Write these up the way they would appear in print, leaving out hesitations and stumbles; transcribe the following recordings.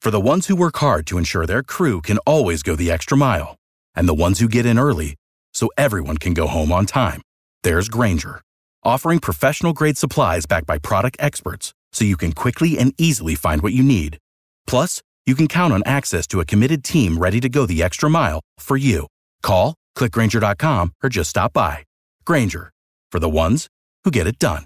For the ones who work hard to ensure their crew can always go the extra mile, and the ones who get in early so everyone can go home on time, there's Grainger, offering professional-grade supplies backed by product experts so you can quickly and easily find what you need. Plus, you can count on access to a committed team ready to go the extra mile for you. Call, click Grainger.com, or just stop by. Grainger, for the ones who get it done.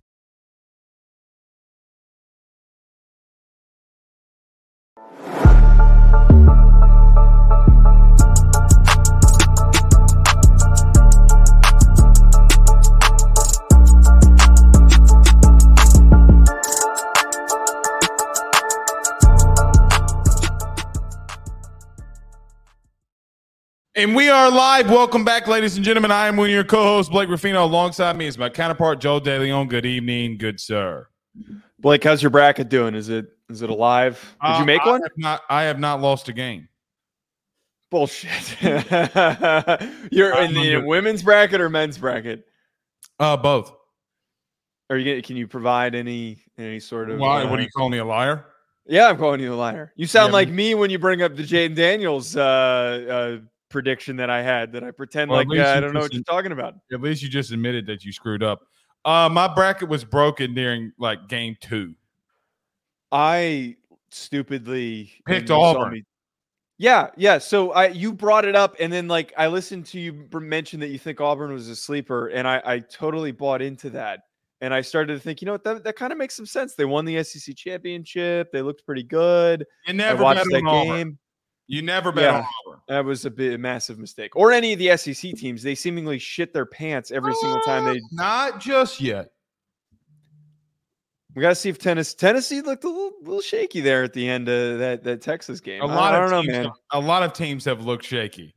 And we are live. Welcome back, ladies and gentlemen. I am one of your co-hosts, Blake Ruffino. Alongside me is my counterpart, Joe DeLeon. Good evening, good sir. Blake, how's your bracket doing? Is it alive? Did you make one? I have not lost a game. Bullshit. You're in the women's bracket or men's bracket? Both. Can you provide any sort of? Why? What do you call me, a liar? Yeah, I'm calling you a liar. You sound like me when you bring up the Jaden Daniels prediction that I had, that I pretend I don't know what you're talking about. At least you just admitted that you screwed up. My bracket was broken during game 2. I stupidly picked Auburn. Yeah. So you brought it up, and then I listened to you mention that you think Auburn was a sleeper, and I totally bought into that. And I started to think, that kind of makes some sense. They won the SEC championship. They looked pretty good. You never watched bet that on game. Auburn. You never bet on Auburn. That was a massive mistake. Or any of the SEC teams. They seemingly shit their pants every single time they. Not just yet. We got to see if Tennessee looked a little shaky there at the end of that Texas game. A lot of teams have looked shaky.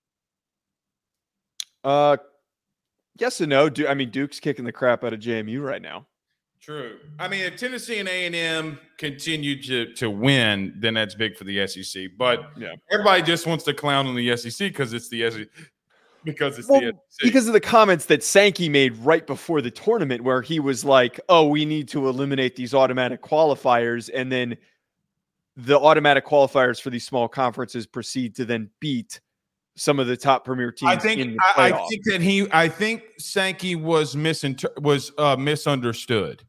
Yes and no. Duke's kicking the crap out of JMU right now. True. If Tennessee and A&M continue to win, then that's big for the SEC. But everybody just wants to clown on the SEC because it's the SEC. Because of the comments that Sankey made right before the tournament, where he was like, "Oh, we need to eliminate these automatic qualifiers," and then the automatic qualifiers for these small conferences proceed to then beat some of the top premier teams in the playoff. I think Sankey was misunderstood.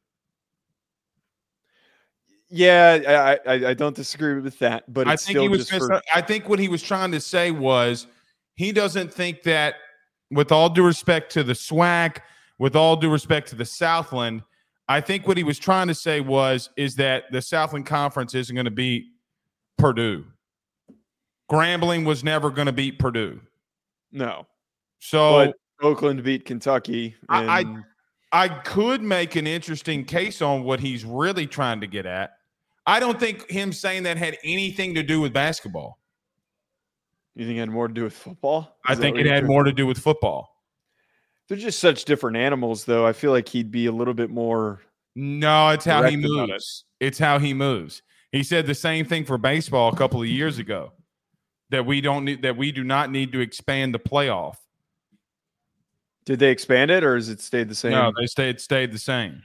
Yeah, I don't disagree with that, but I think I think what he was trying to say was he doesn't think that, with all due respect to the SWAC, with all due respect to the Southland, I think what he was trying to say is that the Southland Conference isn't going to beat Purdue. Grambling was never going to beat Purdue. No. So but Oakland beat Kentucky. I could make an interesting case on what he's really trying to get at. I don't think him saying that had anything to do with basketball. You think it had more to do with football? I think it had more to do with football. They're just such different animals, though. I feel like he'd be a little bit more. No, it's how he moves. It's how he moves. He said the same thing for baseball a couple of years ago, that we do not need to expand the playoff. Did they expand it, or has it stayed the same? No, it stayed the same.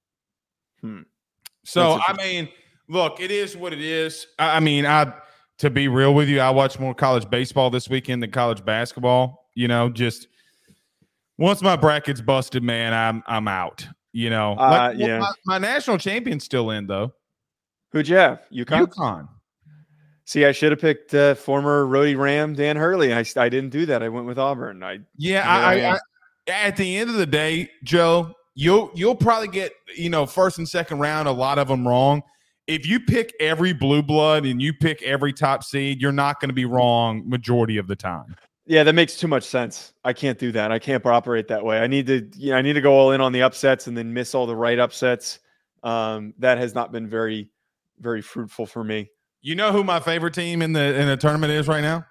So look, it is what it is. To be real with you, I watched more college baseball this weekend than college basketball. Just once my bracket's busted, man, I'm out. My national champion's still in though. Who'd you have? UConn. See, I should have picked former Rhody Ram Dan Hurley. I didn't do that. I went with Auburn. I at the end of the day, Joe, you'll probably get first and second round, a lot of them wrong. If you pick every blue blood and you pick every top seed, you're not going to be wrong majority of the time. Yeah, that makes too much sense. I can't do that. I can't operate that way. I need to go all in on the upsets and then miss all the right upsets. That has not been very, very fruitful for me. You know who my favorite team in the tournament is right now?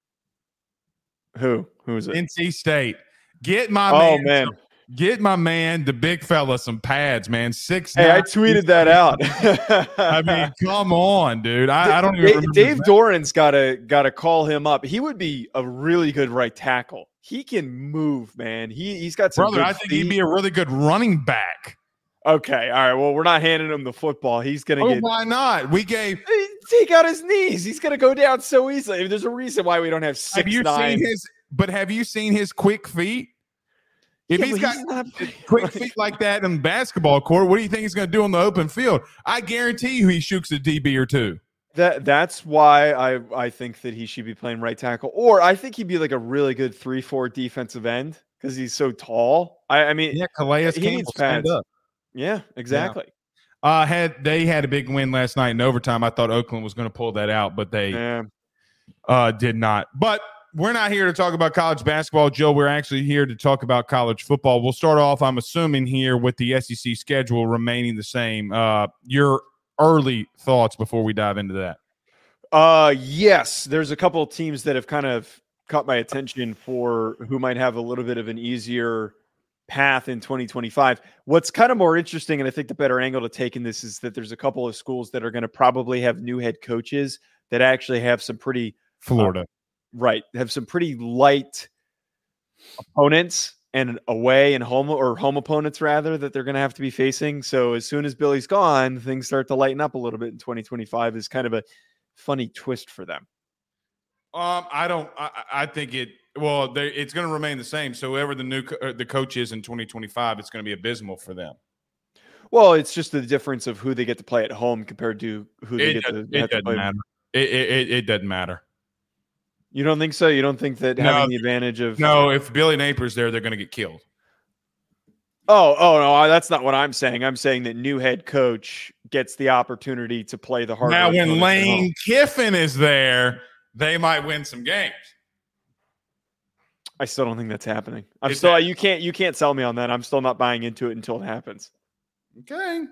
Who is it? NC State. Get my man, the big fella, some pads, man. 6'9". Hey, I tweeted that out. Come on, dude. I don't even remember. Dave Doran's got to call him up. He would be a really good right tackle. He can move, man. He's got some. Brother, I think he'd be a really good running back. Okay, all right. Well, we're not handing him the football. He's gonna get. Why not? We gave. Take out his knees. He's gonna go down so easily. There's a reason why we don't have 6'9". Have you seen his quick feet? If he's got quick feet like that in the basketball court, what do you think he's going to do on the open field? I guarantee you he shoots a DB or two. That's why I think that he should be playing right tackle, or I think he'd be like a really good 3-4 defensive end because he's so tall. I mean, Calais Campbell stand up. Yeah, exactly. They had a big win last night in overtime. I thought Oakland was going to pull that out, but they did not. But we're not here to talk about college basketball, Joe. We're actually here to talk about college football. We'll start off, I'm assuming, here with the SEC schedule remaining the same. Your early thoughts before we dive into that. Yes, there's a couple of teams that have kind of caught my attention for who might have a little bit of an easier path in 2025. What's kind of more interesting, and I think the better angle to take in this, is that there's a couple of schools that are going to probably have new head coaches that actually have some pretty Florida. Have some pretty light opponents and away and home opponents rather that they're going to have to be facing. So as soon as Billy's gone, things start to lighten up a little bit in 2025 is kind of a funny twist for them. I think it's going to remain the same. So whoever the coach is in 2025, it's going to be abysmal for them. Well, it's just the difference of who they get to play at home compared to who they get to play. Matter. It doesn't matter. You don't think so? You don't think that having the advantage of... No, if Billy Napier's there, they're going to get killed. Oh, no, that's not what I'm saying. I'm saying that new head coach gets the opportunity to play the harder. Now, when Lane Kiffin is there, they might win some games. I still don't think that's happening. You can't sell me on that. I'm still not buying into it until it happens. Okay.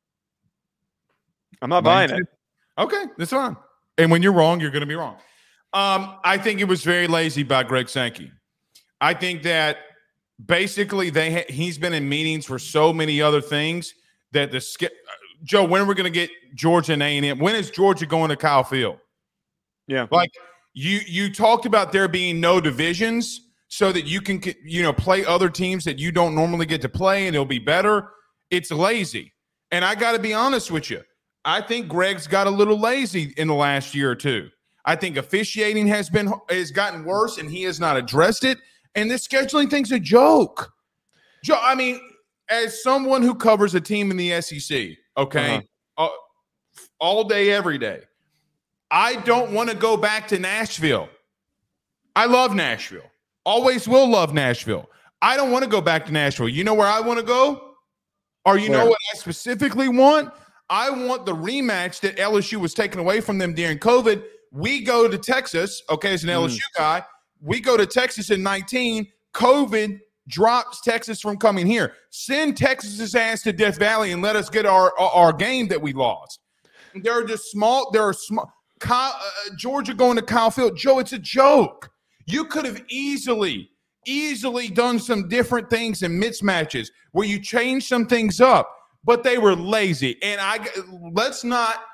I'm not buying it. Okay, that's fine. And when you're wrong, you're going to be wrong. I think it was very lazy by Greg Sankey. I think that basically he's been in meetings for so many other things that Joe, when are we going to get Georgia and A&M? When is Georgia going to Kyle Field? Yeah. Like you talked about there being no divisions so that you can play other teams that you don't normally get to play and it'll be better. It's lazy. And I got to be honest with you. I think Greg's got a little lazy in the last year or two. I think officiating has gotten worse, and he has not addressed it. And this scheduling thing's a joke. Joe, I mean, as someone who covers a team in the SEC, okay, all day, every day, I don't want to go back to Nashville. I love Nashville. Always will love Nashville. I don't want to go back to Nashville. You know where I want to go? Or you know what I specifically want? I want the rematch that LSU was taken away from them during COVID. We go to Texas, okay, as an LSU guy. We go to Texas in 19. COVID drops Texas from coming here. Send Texas's ass to Death Valley and let us get our game that we lost. There are small. Georgia going to Kyle Field. Joe, it's a joke. You could have easily done some different things in mismatches where you change some things up, but they were lazy. And let's not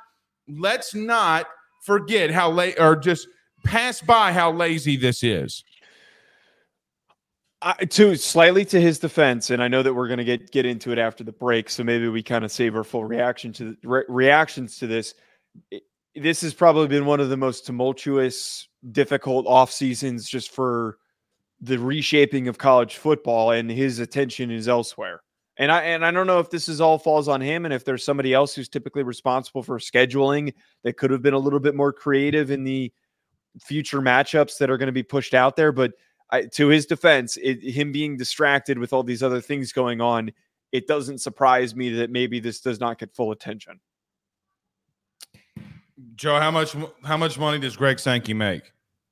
forget how late or just pass by how lazy this is. Slightly to his defense, and I know that we're going to get into it after the break, so maybe we kind of save our full reactions to this. This has probably been one of the most tumultuous, difficult off seasons just for the reshaping of college football, and his attention is elsewhere. And I don't know if this all falls on him and if there's somebody else who's typically responsible for scheduling that could have been a little bit more creative in the future matchups that are going to be pushed out there. But to his defense, him being distracted with all these other things going on, it doesn't surprise me that maybe this does not get full attention. Joe, how much money does Greg Sankey make?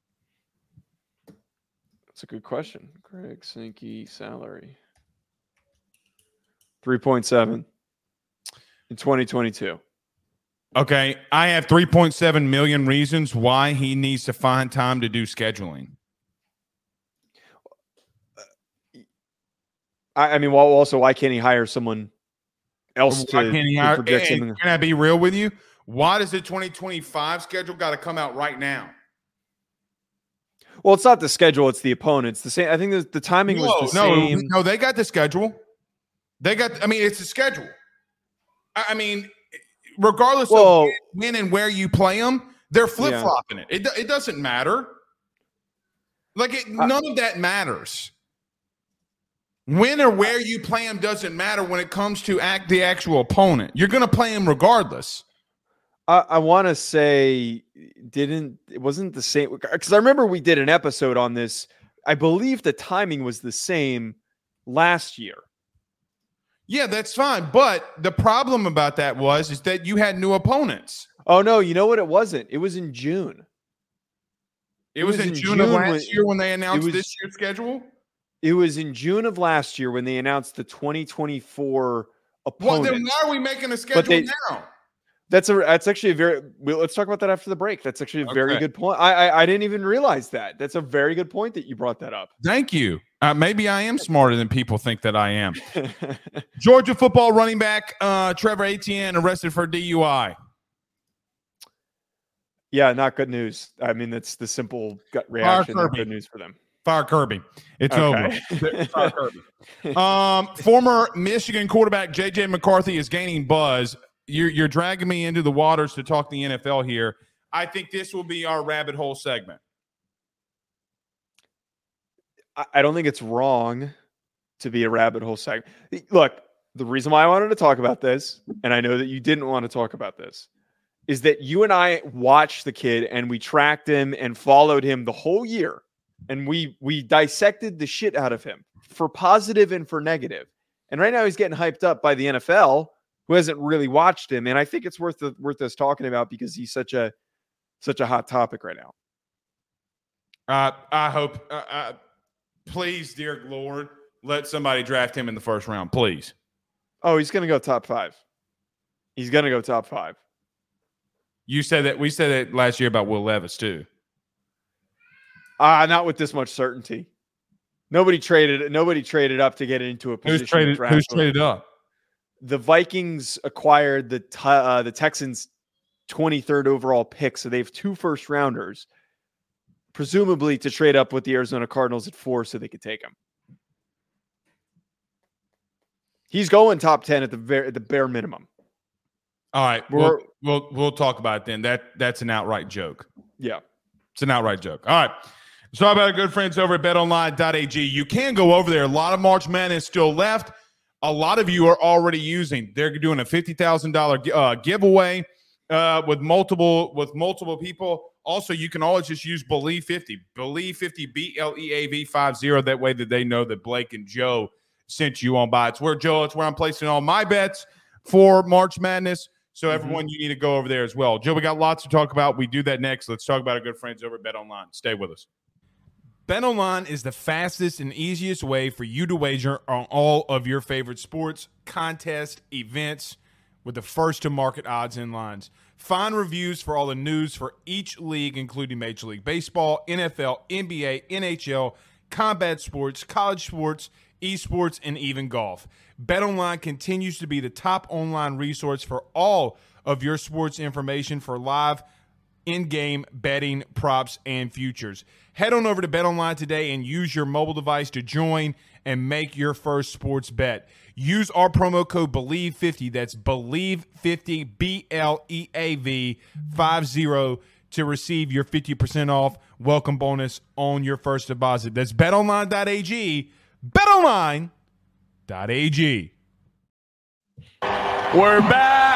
That's a good question. Greg Sankey salary. 3.7 in 2022. Okay, I have 3.7 million reasons why he needs to find time to do scheduling. I mean, well, also, why can't he hire someone else to project something? Can I be real with you? Why does the 2025 schedule got to come out right now? Well, it's not the schedule; it's the opponents. The same. I think the timing was the same. No, they got the schedule. It's the schedule. I mean, regardless of when and where you play them, they're flip-flopping it. It doesn't matter. Like, none of that matters. When or where you play them doesn't matter when it comes to the actual opponent. You're going to play them regardless. I want to say it wasn't the same, because I remember we did an episode on this. I believe the timing was the same last year. Yeah, that's fine. But the problem about that is that you had new opponents. Oh, no. You know what? It wasn't. It was in June. It was in June of last year when they announced this year's schedule? It was in June of last year when they announced the 2024 opponents. Well, then why are we making a schedule now? That's actually let's talk about that after the break. That's actually a very good point. I didn't even realize that. That's a very good point that you brought that up. Thank you. Maybe I am smarter than people think that I am. Georgia football running back Trevor Etienne arrested for DUI. Yeah, not good news. I mean, that's the simple gut reaction. Not good news for them. Fire Kirby. It's over. Fire Kirby. Former Michigan quarterback J.J. McCarthy is gaining buzz. You're dragging me into the waters to talk the NFL here. I think this will be our rabbit hole segment. I don't think it's wrong to be a rabbit hole segment. Look, the reason why I wanted to talk about this, and I know that you didn't want to talk about this, is that you and I watched the kid and we tracked him and followed him the whole year. And we dissected the shit out of him for positive and for negative. And right now he's getting hyped up by the NFL, who hasn't really watched him. And I think it's worth us talking about because he's such a hot topic right now. I hope, please, dear Lord, let somebody draft him in the first round, please. Oh, he's going to go top 5. He's going to go top 5. We said that last year about Will Levis too. Not with this much certainty. Nobody traded up to get into a position. Who's traded up? The Vikings acquired the Texans' 23rd overall pick, so they have 2 first-rounders, presumably to trade up with the Arizona Cardinals at 4 so they could take him. He's going top 10 at the bare minimum. All right, we'll talk about it then. That's an outright joke. Yeah, it's an outright joke. All right. Let's talk about our good friends over at betonline.ag. You can go over there. A lot of March Madness still left. A lot of you are already using. They're doing a $50,000 giveaway with multiple people. Also, you can always just use Believe 50. Believe 50, BLEAV50. That way that they know that Blake and Joe sent you on by. It's where I'm placing all my bets for March Madness. So everyone, you need to go over there as well. Joe, we got lots to talk about. We do that next. Let's talk about our good friends over at BetOnline. Stay with us. BetOnline is the fastest and easiest way for you to wager on all of your favorite sports, contests, events with the first-to-market odds and lines. Find reviews for all the news for each league, including Major League Baseball, NFL, NBA, NHL, combat sports, college sports, esports, and even golf. BetOnline continues to be the top online resource for all of your sports information for live in-game betting, props, and futures. Head on over to BetOnline today and use your mobile device to join and make your first sports bet. Use our promo code BELIEVE50, that's BELIEVE50, BLEAV50, to receive your 50% off welcome bonus on your first deposit. That's betonline.ag, betonline.ag. We're back!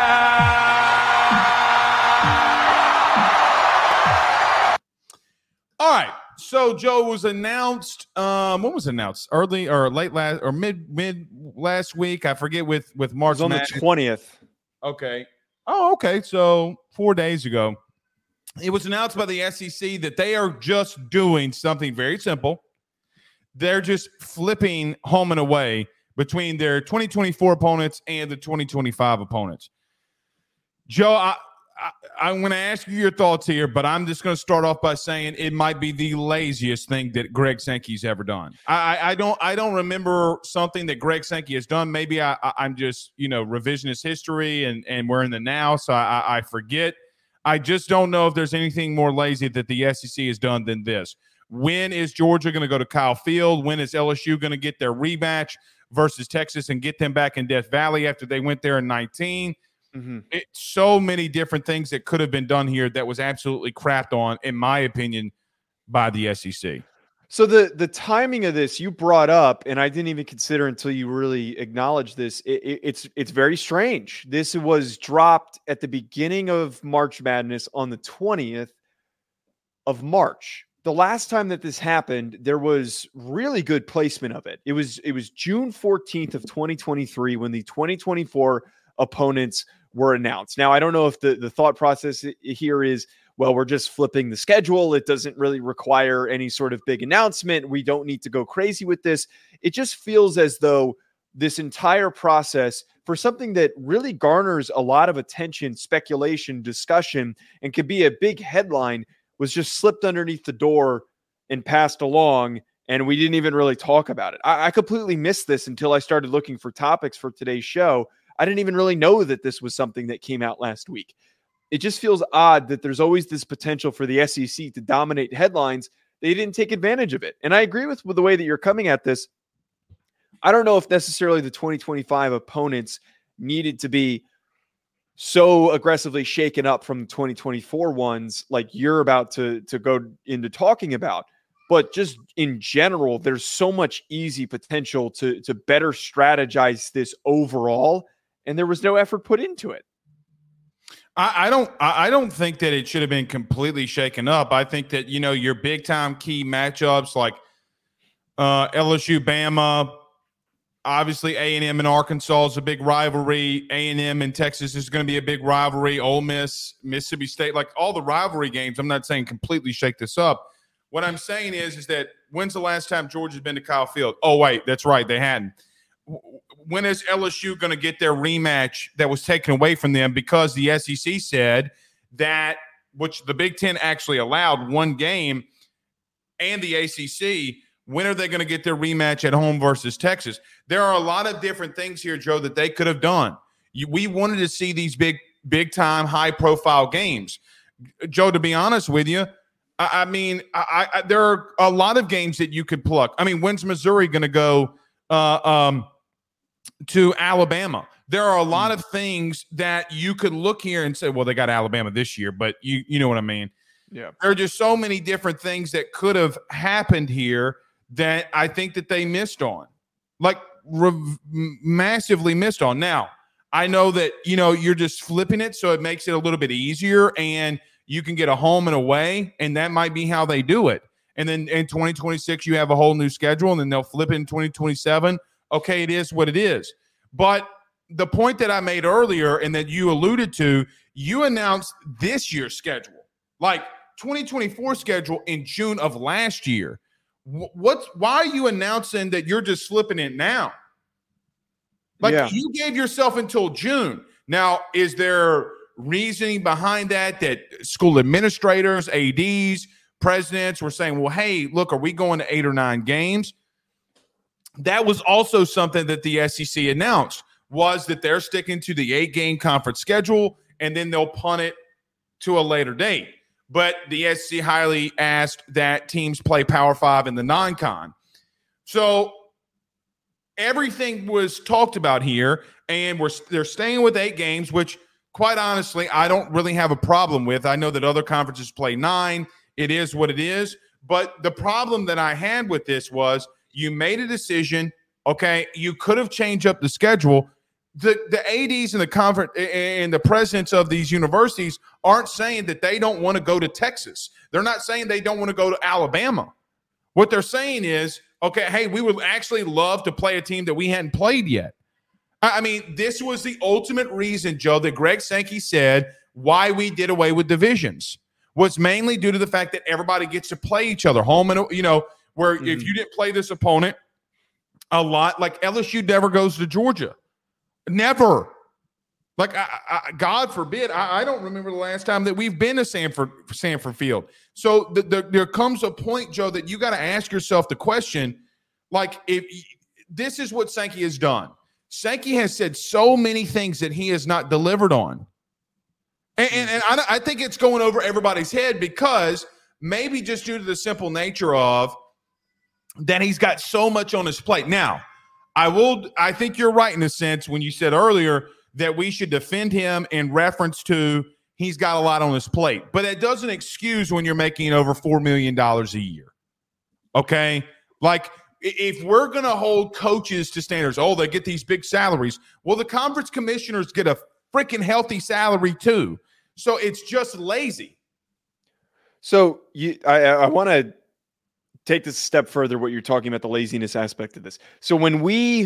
All right. So Joe was announced. When was it announced? Early or late last or mid last week? I forget. With March on Madness. The 20th. Okay. Oh, okay. So 4 days ago, it was announced by the SEC that they are just doing something very simple. They're just flipping home and away between their 2024 opponents and the 2025 opponents. Joe, I'm going to ask you your thoughts here, but I'm just going to start off by saying it might be the laziest thing that Greg Sankey's ever done. I don't remember something that Greg Sankey has done. Maybe I'm just, revisionist history and we're in the now, so I forget. I just don't know if there's anything more lazy that the SEC has done than this. When is Georgia going to go to Kyle Field? When is LSU going to get their rematch versus Texas and get them back in Death Valley after they went there in 19? So many different things that could have been done here that was absolutely crapped on, in my opinion, by the SEC. So the timing of this you brought up, and I didn't even consider until you really acknowledged this. It's very strange. This was dropped at the beginning of March Madness on the 20th of March. The last time that this happened, there was really good placement of it. It was June 14th of 2023 when the 2024 opponents were announced. Now, I don't know if the thought process here is, well, we're just flipping the schedule. It doesn't really require any sort of big announcement. We don't need to go crazy with this. It just feels as though this entire process, for something that really garners a lot of attention, speculation, discussion, and could be a big headline, was just slipped underneath the door and passed along, and we didn't even really talk about it. I completely missed this until I started looking for topics for today's show. I didn't even really know that this was something that came out last week. It just feels odd that there's always this potential for the SEC to dominate headlines. They didn't take advantage of it. And I agree with the way that you're coming at this. I don't know if necessarily the 2025 opponents needed to be so aggressively shaken up from the 2024 ones like you're about to go into talking about. But just in general, there's so much easy potential to better strategize this overall, and there was no effort put into it. I don't think that it should have been completely shaken up. I think that, your big time key matchups like LSU, Bama, obviously A&M and Arkansas is a big rivalry. A&M and Texas is going to be a big rivalry. Ole Miss, Mississippi State, like all the rivalry games. I'm not saying completely shake this up. What I'm saying is that when's the last time Georgia's been to Kyle Field? Oh, wait, that's right. They hadn't. When is LSU going to get their rematch that was taken away from them because the SEC said that, which the Big Ten actually allowed one game, and the ACC, when are they going to get their rematch at home versus Texas? There are a lot of different things here, Joe, that they could have done. We wanted to see these big time, high profile games. Joe, to be honest with you, I mean, there are a lot of games that you could pluck. I mean, when's Missouri going to go to Alabama? There are a lot of things that you could look here and say, well, they got Alabama this year, but you know what I mean? Yeah. There are just so many different things that could have happened here that I think that they missed on, like massively missed on. Now, I know that, you're just flipping it, so it makes it a little bit easier, and you can get a home and away, and that might be how they do it. And then in 2026, you have a whole new schedule, and then they'll flip it in 2027. Okay, it is what it is. But the point that I made earlier and that you alluded to, you announced this year's schedule, like 2024 schedule in June of last year. Why are you announcing that you're just flipping it now? Like, you gave yourself until June. Now, is there reasoning behind that school administrators, ADs, presidents were saying, well, hey, look, are we going to 8 or 9 games? That was also something that the SEC announced, was that they're sticking to the 8-game conference schedule, and then they'll punt it to a later date. But the SEC highly asked that teams play Power 5 in the non-con. So everything was talked about here, and they're staying with 8 games, which, quite honestly, I don't really have a problem with. I know that other conferences play 9. It is what it is. But the problem that I had with this was you made a decision. Okay, you could have changed up the schedule. The ADs and the conference and the presidents of these universities aren't saying that they don't want to go to Texas. They're not saying they don't want to go to Alabama. What they're saying is, okay, hey, we would actually love to play a team that we hadn't played yet. I mean, this was the ultimate reason, Joe, that Greg Sankey said why we did away with divisions was mainly due to the fact that everybody gets to play each other home and, where if you didn't play this opponent a lot, like LSU never goes to Georgia. Never. Like, God forbid, I don't remember the last time that we've been to Sanford Field. So there comes a point, Joe, that you got to ask yourself the question, like, if this is what Sankey has done. Sankey has said so many things that he has not delivered on. And I think it's going over everybody's head because maybe just due to the simple nature of that he's got so much on his plate. Now, I think you're right in a sense when you said earlier that we should defend him in reference to he's got a lot on his plate. But that doesn't excuse when you're making over $4 million a year. Okay? Like, if we're going to hold coaches to standards, they get these big salaries. Well, the conference commissioners get a freaking healthy salary too. So it's just lazy. So I want to take this a step further, what you're talking about, the laziness aspect of this. So when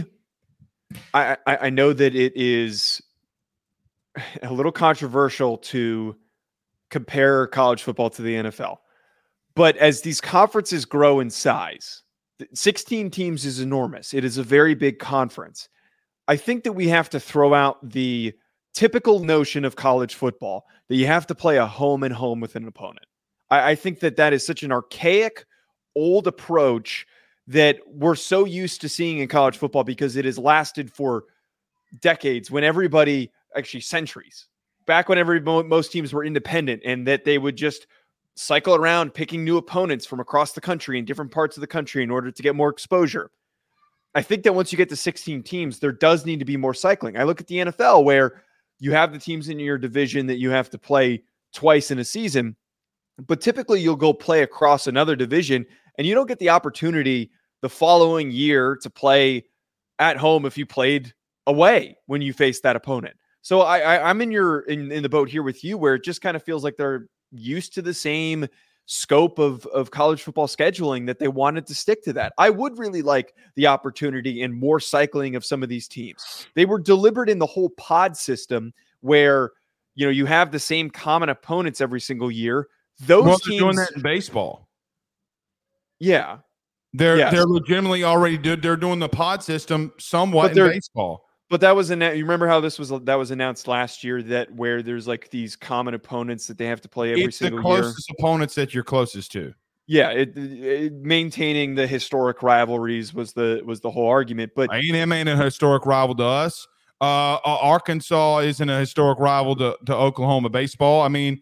I know that it is a little controversial to compare college football to the NFL, but as these conferences grow in size, 16 teams is enormous. It is a very big conference. I think that we have to throw out the typical notion of college football that you have to play a home and home with an opponent. I think that is such an archaic, old approach that we're so used to seeing in college football because it has lasted for decades, when everybody, actually centuries, back when most teams were independent, and that they would just cycle around picking new opponents from across the country in different parts of the country in order to get more exposure. I think that once you get to 16 teams, there does need to be more cycling. I look at the NFL where you have the teams in your division that you have to play twice in a season, but typically you'll go play across another division and you don't get the opportunity the following year to play at home if you played away when you face that opponent. So I'm in the boat here with you, where it just kind of feels like they're used to the same scope of college football scheduling, that they wanted to stick to that. I would really like the opportunity and more cycling of some of these teams. They were deliberate in the whole pod system where, you have the same common opponents every single year. They're doing that in baseball. Yeah. They're legitimately already they're doing the pod system somewhat in baseball. But that was you remember how that was announced last year, that where there's like these common opponents that they have to play every single year. It's the closest opponents that you're closest to. Yeah, maintaining the historic rivalries was the whole argument. But A&M ain't a historic rival to us. Arkansas isn't a historic rival to Oklahoma baseball. I mean,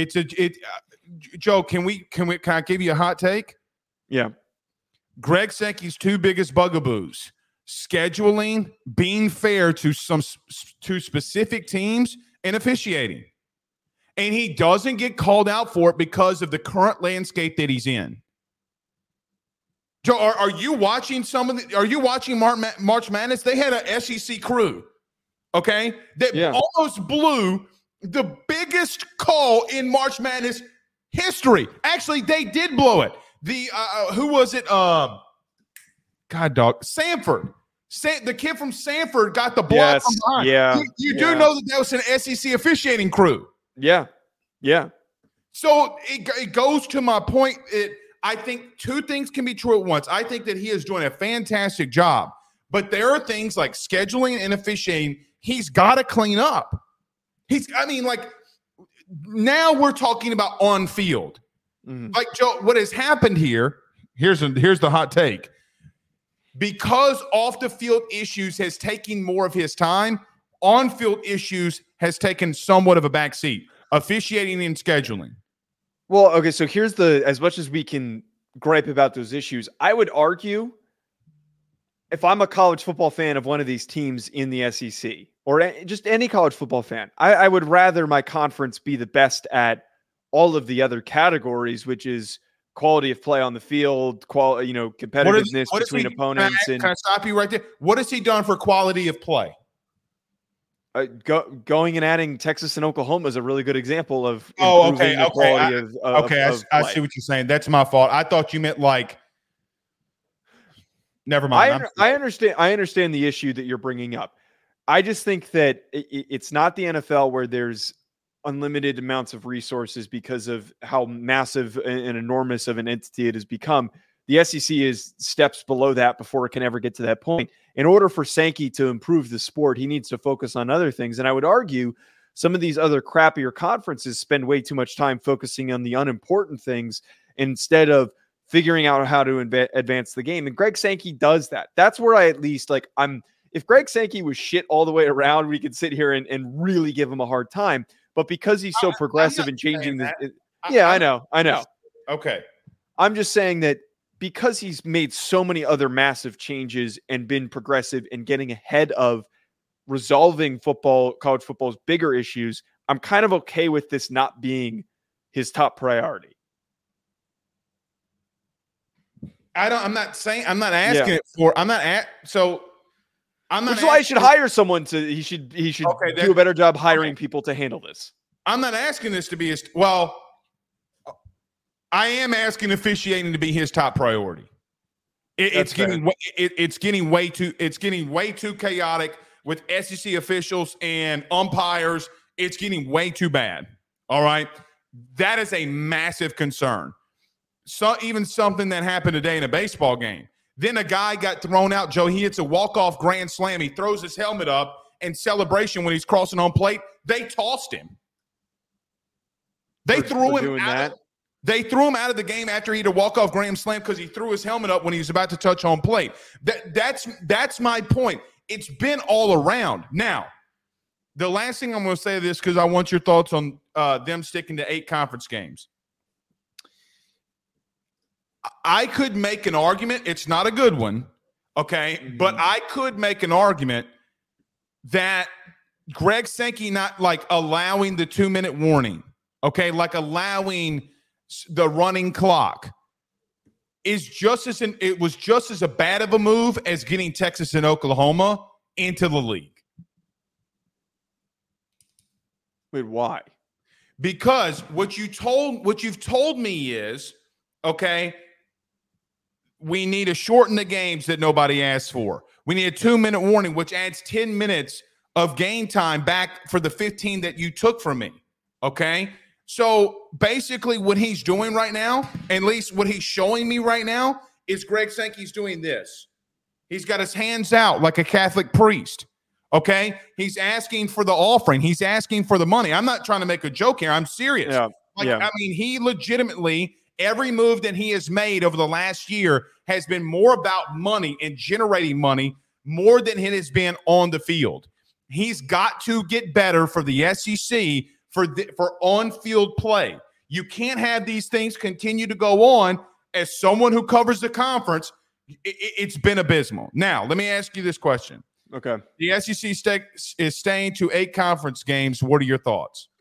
Joe, can I give you a hot take? Yeah. Greg Sankey's two biggest bugaboos: scheduling, being fair to specific teams, and officiating. And he doesn't get called out for it because of the current landscape that he's in. Joe, are you watching are you watching March Madness? They had an SEC crew, okay, that almost blew the biggest call in March Madness history. Actually, they did blow it. Who was it? Samford. The kid from Samford got the block from behind. Yeah. You do know that was an SEC officiating crew. Yeah. Yeah. So it goes to my point. I think two things can be true at once. I think that he is doing a fantastic job, but there are things like scheduling and officiating he's got to clean up. Now we're talking about on field. Mm-hmm. Like, Joe, what has happened here, here's the hot take. Because off the field issues has taken more of his time, on field issues has taken somewhat of a backseat. Officiating and scheduling. Well, okay, so here's as much as we can gripe about those issues, I would argue, if I'm a college football fan of one of these teams in the SEC, or just any college football fan, I would rather my conference be the best at all of the other categories, which is quality of play on the field, competitiveness between opponents. Can I stop you right there? What has he done for quality of play? Going and adding Texas and Oklahoma is a really good example of improving the quality of I see what you're saying. That's my fault. I thought you meant like. Never mind. I understand the issue that you're bringing up. I just think that it's not the NFL where there's unlimited amounts of resources because of how massive and enormous of an entity it has become. The SEC is steps below that before it can ever get to that point. In order for Sankey to improve the sport, he needs to focus on other things. And I would argue some of these other crappier conferences spend way too much time focusing on the unimportant things instead of figuring out how to advance the game. And Greg Sankey does that. That's where I at least if Greg Sankey was shit all the way around, we could sit here and really give him a hard time. But because he's so progressive and changing I know. Okay. I'm just saying that because he's made so many other massive changes and been progressive and getting ahead of resolving college football's bigger issues, I'm kind of okay with this not being his top priority. I'm not asking it for. I'm not at. So I'm not. Which is why I should hire someone he should do a better job hiring people to handle this. I'm not asking this to be his. Well, I am asking officiating to be his top priority. It's getting way too chaotic with SEC officials and umpires. It's getting way too bad. All right, that is a massive concern. So even something that happened today in a baseball game. Then a guy got thrown out, Joe. He hits a walk-off grand slam. He throws his helmet up in celebration when he's crossing home plate. They tossed him. They threw him out. They threw him out of the game after he had a walk-off grand slam because he threw his helmet up when he was about to touch home plate. That's my point. It's been all around. Now, the last thing I'm going to say this because I want your thoughts on them sticking to 8 conference games. I could make an argument. It's not a good one, okay? Mm-hmm. But I could make an argument that Greg Sankey not like allowing the 2-minute warning, okay, like allowing the running clock is it was just as bad of a move as getting Texas and Oklahoma into the league. Wait, why? Because what you've told me is, okay, we need to shorten the games that nobody asked for. We need a 2-minute warning, which adds 10 minutes of game time back for the 15 that you took from me, okay? So basically what he's doing right now, at least what he's showing me right now, is Greg Sankey's doing this. He's got his hands out like a Catholic priest, okay? He's asking for the offering. He's asking for the money. I'm not trying to make a joke here. I'm serious. I mean, he legitimately – every move that he has made over the last year has been more about money and generating money more than it has been on the field. He's got to get better for the SEC for on-field play. You can't have these things continue to go on. As someone who covers the conference, it's been abysmal. Now, let me ask you this question. Okay. The SEC is staying to 8 conference games. What are your thoughts?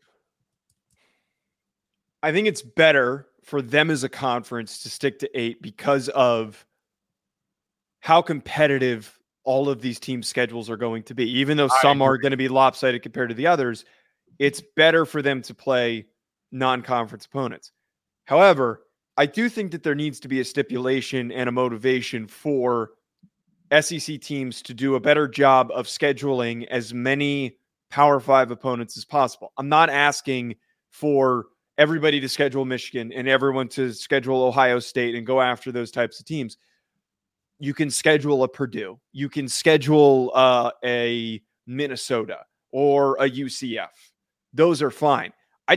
I think it's better for them as a conference to stick to 8 because of how competitive all of these team schedules are going to be. Even though some are going to be lopsided compared to the others, it's better for them to play non-conference opponents. However, I do think that there needs to be a stipulation and a motivation for SEC teams to do a better job of scheduling as many Power 5 opponents as possible. I'm not asking for everybody to schedule Michigan and everyone to schedule Ohio State and go after those types of teams. You can schedule a Purdue. You can schedule a Minnesota or a UCF. Those are fine. I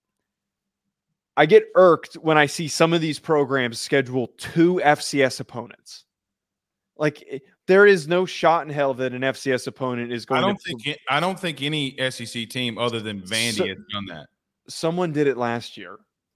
get irked when I see some of these programs schedule 2 FCS opponents. Like, there is no shot in hell that an FCS opponent is going I don't think any SEC team other than Vandy has done that. Someone did it last year.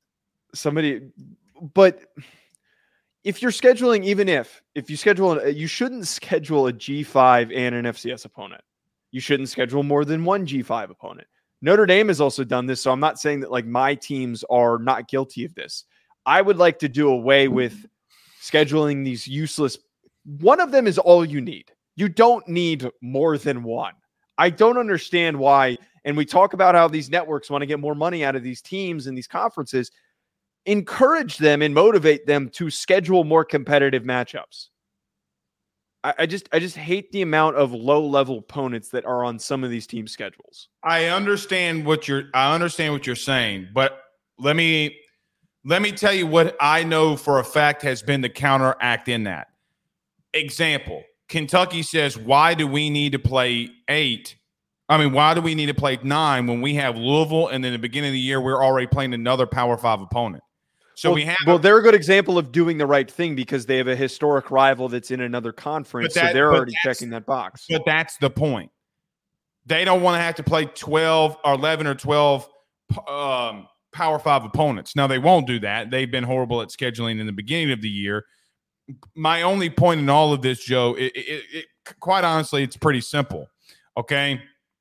But if you're scheduling, even if you schedule, you shouldn't schedule a G5 and an FCS opponent. You shouldn't schedule more than one G5 opponent. Notre Dame has also done this, so I'm not saying that like my teams are not guilty of this. I would like to do away with scheduling these useless. One of them is all you need. You don't need more than one. I don't understand why. And we talk about how these networks want to get more money out of these teams and these conferences. Encourage them and motivate them to schedule more competitive matchups. I just hate the amount of low-level opponents that are on some of these team schedules. I understand what you're saying, but let me tell you what I know for a fact has been the counteract in that. Example, Kentucky says, why do we need to play 8? Why do we need to play 9 when we have Louisville and in the beginning of the year we're already playing another Power 5 opponent? So they're a good example of doing the right thing because they have a historic rival that's in another conference, so they're already checking that box. But that's the point. They don't want to have to play 12 or 11 or 12 Power 5 opponents. Now, they won't do that. They've been horrible at scheduling in the beginning of the year. My only point in all of this, Joe, quite honestly, it's pretty simple. Okay.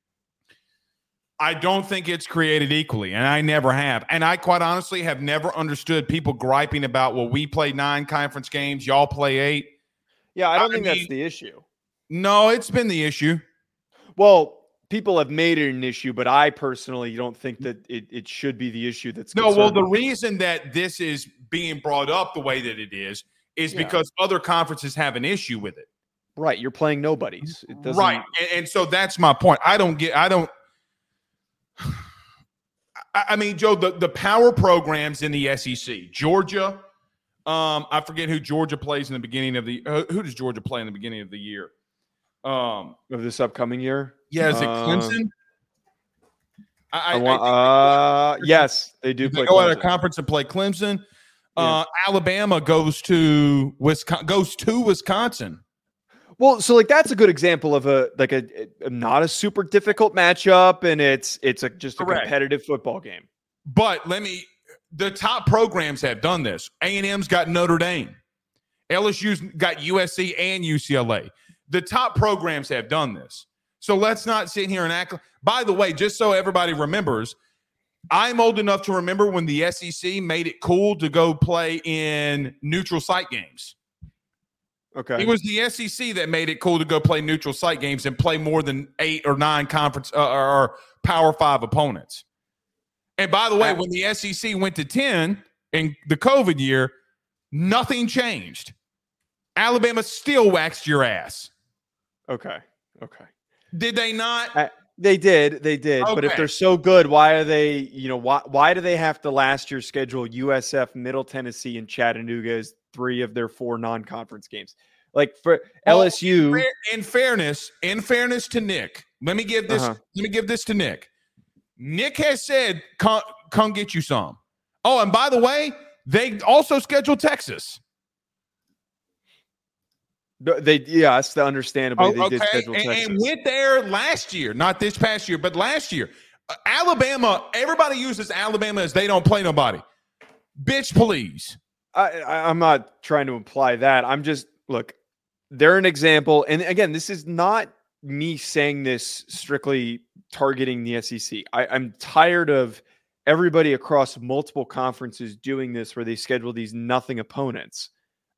I don't think it's created equally, and I never have. And I quite honestly have never understood people griping about, well, we play 9 conference games, y'all play 8. Yeah, I don't think that's the issue. No, it's been the issue. Well, people have made it an issue, but I personally don't think that it should be the issue that's no. Well, the reason that this is being brought up the way that it is because other conferences have an issue with it. Right. You're playing nobodies. It doesn't... Right. And so that's my point. I mean, Joe, the power programs in the SEC, Georgia, I forget who Georgia plays in the beginning of the who does Georgia play in the beginning of the year? Of this upcoming year? Yeah, is it Clemson? Yes, they do play. They go out of conference and play Clemson. Yeah. Alabama goes to Wisconsin. Well, so like that's a good example of a not a super difficult matchup, and it's just a competitive football game. But the top programs have done this. A&M's got Notre Dame. LSU's got USC and UCLA. The top programs have done this. So let's not sit here and act. By the way, just so everybody remembers, I'm old enough to remember when the SEC made it cool to go play in neutral site games. Okay. It was the SEC that made it cool to go play neutral site games and play more than 8 or 9 conference or Power 5 opponents. And by the way, when the SEC went to 10 in the COVID year, nothing changed. Alabama still waxed your ass. Okay. Did they not? They did. Okay. But if they're so good, why are they, why do they have to last year schedule USF, Middle Tennessee, and Chattanooga as 3 of their 4 non-conference games? Like for LSU. In fairness to Nick, let me give this to Nick. Nick has said, come get you some. Oh, and by the way, they also scheduled Texas. Understandably, they did schedule Texas. And went there last year, not this past year, but last year. Alabama, everybody uses Alabama as they don't play nobody. Bitch, please. I'm not trying to imply that. I'm just, look, they're an example. And again, this is not me saying this strictly targeting the SEC. I'm tired of everybody across multiple conferences doing this where they schedule these nothing opponents.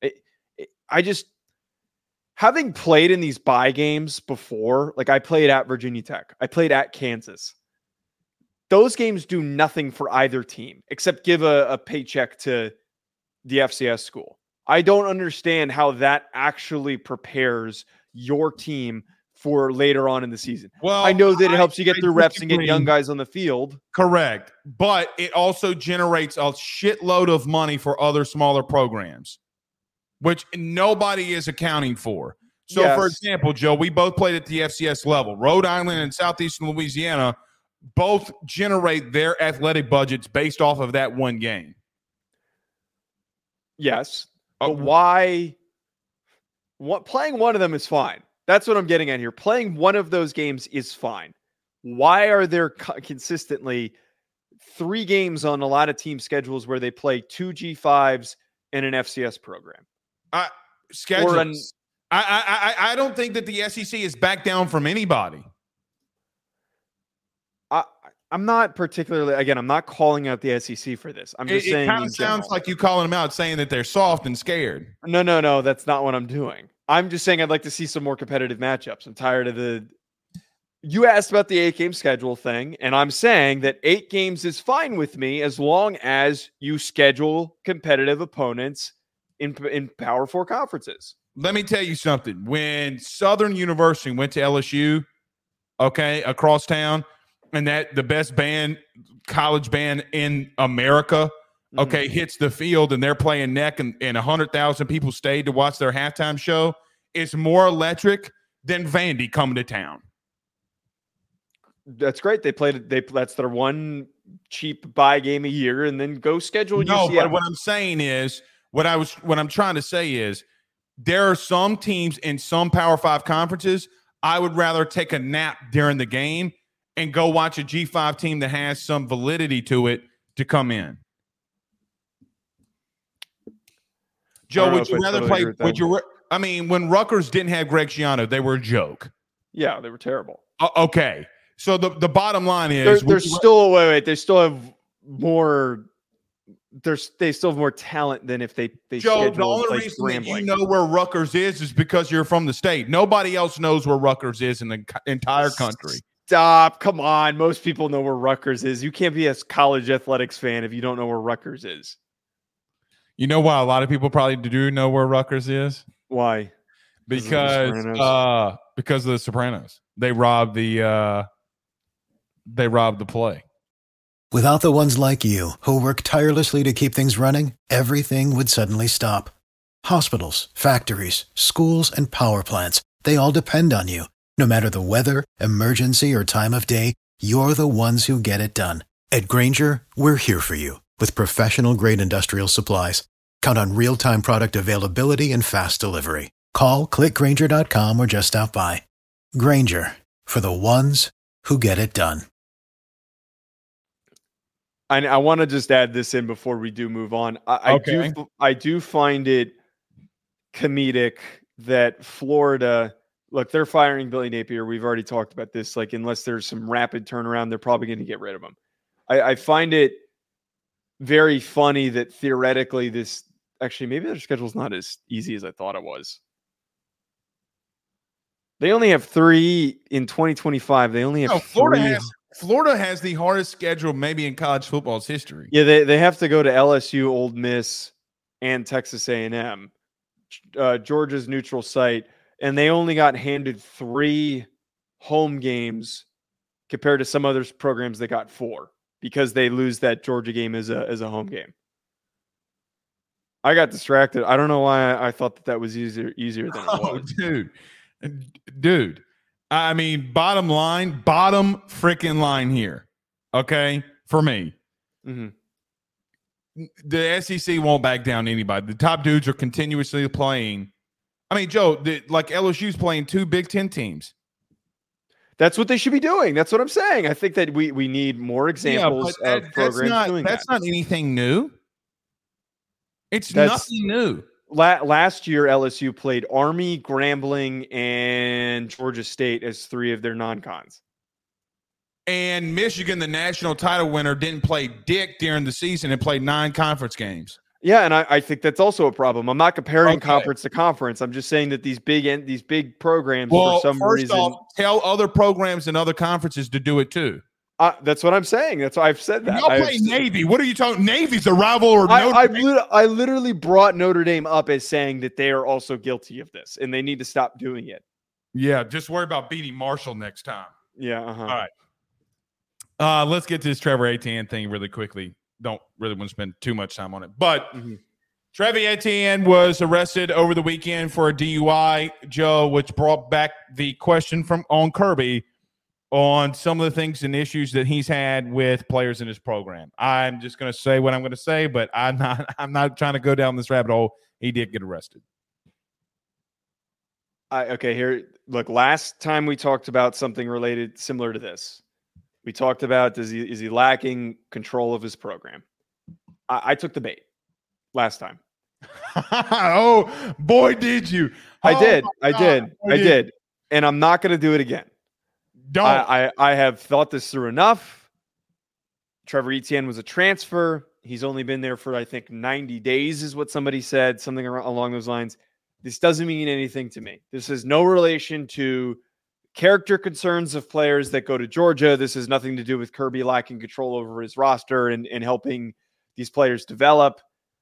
Having played in these bye games before, like I played at Virginia Tech, I played at Kansas. Those games do nothing for either team except give a paycheck to the FCS school. I don't understand how that actually prepares your team for later on in the season. Well, I know that it helps you get through reps and get young guys on the field. Correct. But it also generates a shitload of money for other smaller programs, which nobody is accounting for. So, For example, Joe, we both played at the FCS level. Rhode Island and Southeastern Louisiana both generate their athletic budgets based off of that one game. Yes. But why? Playing one of them is fine. That's what I'm getting at here. Playing one of those games is fine. Why are there consistently 3 games on a lot of team schedules where they play 2 G5s and an FCS program? Schedules. I don't think that the SEC is back down from anybody. I'm not particularly, again, I'm not calling out the SEC for this. I'm just saying. It kind of sounds like you calling them out, saying that they're soft and scared. No. That's not what I'm doing. I'm just saying I'd like to see some more competitive matchups. I'm tired of you asked about the 8-game schedule thing, and I'm saying that 8 games is fine with me as long as you schedule competitive opponents in Power 4 conferences. Let me tell you something. When Southern University went to LSU, across town, and that the best college band in America, hits the field and they're playing neck and 100,000 people stayed to watch their halftime show, it's more electric than Vandy coming to town. That's great. That's their one cheap buy game a year, and then go schedule. No, but what I'm saying is, what I'm trying to say is, there are some teams in some Power 5 conferences, I would rather take a nap during the game and go watch a G5 team that has some validity to it to come in. Joe, would you rather play? When Rutgers didn't have Greg Schiano, they were a joke. Yeah, they were terrible. Okay. So the bottom line is they still have more. They still have more talent than if they Joe, the only reason that you know where Rutgers is because you're from the state. Nobody else knows where Rutgers is in the entire country. Stop. Come on. Most people know where Rutgers is. You can't be a college athletics fan if you don't know where Rutgers is. You know why a lot of people probably do know where Rutgers is? Why? Because of the Sopranos. They robbed the play. Without the ones like you, who work tirelessly to keep things running, everything would suddenly stop. Hospitals, factories, schools, and power plants, they all depend on you. No matter the weather, emergency, or time of day, you're the ones who get it done. At Grainger, we're here for you with professional-grade industrial supplies. Count on real-time product availability and fast delivery. Call, click Grainger.com, or just stop by. Grainger, for the ones who get it done. I want to just add this in before we do move on. I do find it comedic that Florida, look, they're firing Billy Napier. We've already talked about this. Like, unless there's some rapid turnaround, they're probably going to get rid of him. I find it very funny that theoretically maybe their schedule's not as easy as I thought it was. They only have 3 in 2025. They only have Florida has the hardest schedule maybe in college football's history. Yeah, they have to go to LSU, Ole Miss, and Texas A&M, Georgia's neutral site, and they only got handed 3 home games compared to some other programs that got 4 because they lose that Georgia game as a home game. I got distracted. I don't know why I thought that was easier than it was. Dude. I mean, bottom freaking line here, okay, for me. Mm-hmm. The SEC won't back down to anybody. The top dudes are continuously playing. I mean, Joe, like LSU's playing 2 Big Ten teams. That's what they should be doing. That's what I'm saying. I think that we need more examples of programs doing that. That's not anything new. It's nothing new. Last year, LSU played Army, Grambling, and Georgia State as 3 of their non-cons. And Michigan, the national title winner, didn't play dick during the season and played 9 conference games. Yeah, and I think that's also a problem. I'm not comparing conference to conference. I'm just saying that these big programs, for some reason, first off, tell other programs and other conferences to do it too. That's what I'm saying. That's why I've said that. Y'all play Navy. What are you talking? Navy's a rival or Notre Dame? I literally brought Notre Dame up as saying that they are also guilty of this and they need to stop doing it. Yeah, just worry about beating Marshall next time. Yeah. All right. Let's get to this Trevor Etienne thing really quickly. Don't really want to spend too much time on it. But Trevor Etienne was arrested over the weekend for a DUI, Joe, which brought back the question on Kirby on some of the things and issues that he's had with players in his program. I'm just going to say what I'm going to say, but I'm not trying to go down this rabbit hole. He did get arrested. Here, look, last time we talked about something related similar to this. We talked about is he lacking control of his program? I took the bait last time. Oh, boy, did you. I did. And I'm not going to do it again. Don't. I have thought this through enough. Trevor Etienne was a transfer. He's only been there for, I think, 90 days is what somebody said, something along those lines. This doesn't mean anything to me. This has no relation to character concerns of players that go to Georgia. This has nothing to do with Kirby lacking control over his roster and helping these players develop.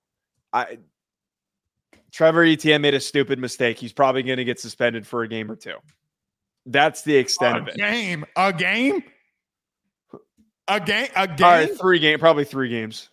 Trevor Etienne made a stupid mistake. He's probably going to get suspended for a game or 2. That's the extent of it. A game? All right, 3 games. Probably 3 games.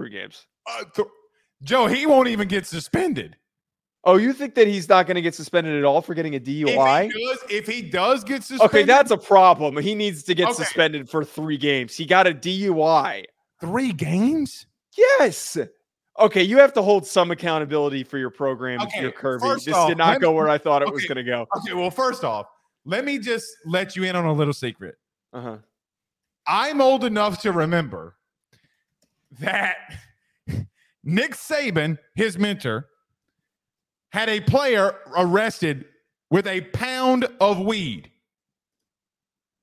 Joe, he won't even get suspended. Oh, you think that he's not going to get suspended at all for getting a DUI? If he does get suspended. Okay, that's a problem. He needs to get suspended for 3 games. He got a DUI. 3 games? Yes. Okay, you have to hold some accountability for your program if you're Kirby. This did not go where I thought it was going to go. Okay, well, first off, let me just let you in on a little secret. I'm old enough to remember that Nick Saban, his mentor, had a player arrested with a pound of weed.